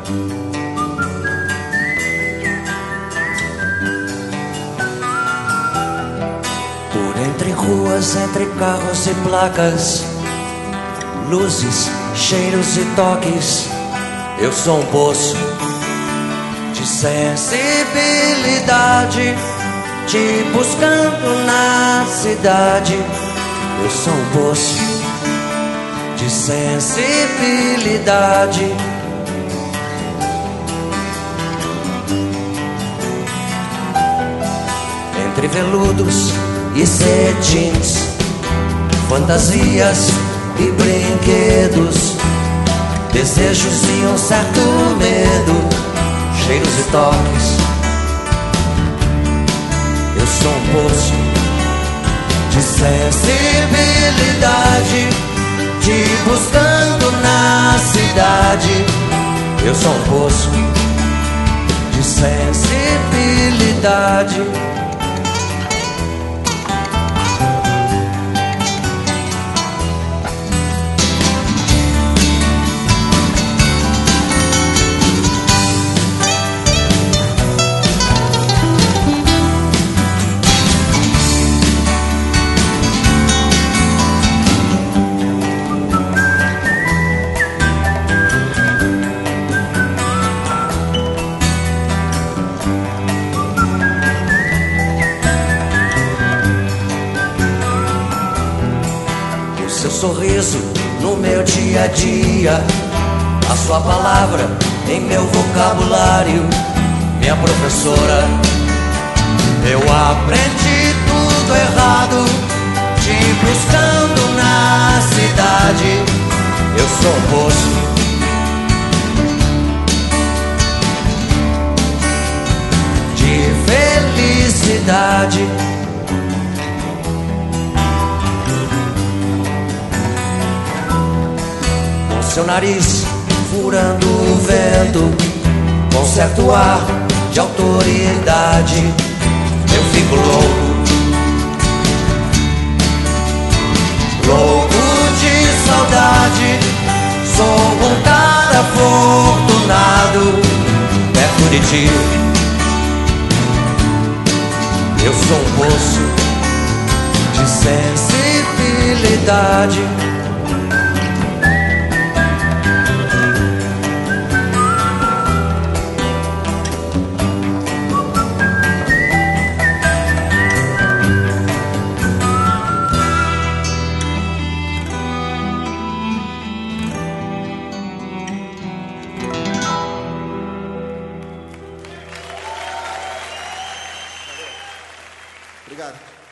Por entre ruas, entre carros e placas, luzes, cheiros e toques, eu sou um poço de sensibilidade, te buscando na cidade. Eu sou um poço de sensibilidade. Entre veludos e cetins, fantasias e brinquedos, desejos e um certo medo, cheiros e toques. Eu sou um poço de sensibilidade, te buscando na cidade. Eu sou um poço de sensibilidade. Seu sorriso no meu dia a dia, a sua palavra em meu vocabulário, minha professora. Eu aprendi tudo errado, te buscando na cidade. Eu sou um poço de felicidade. Seu nariz furando o vento, com certo ar de autoridade, eu fico louco, louco de saudade. Sou um cara afortunado perto de ti. Eu sou um poço de sensibilidade. Obrigado.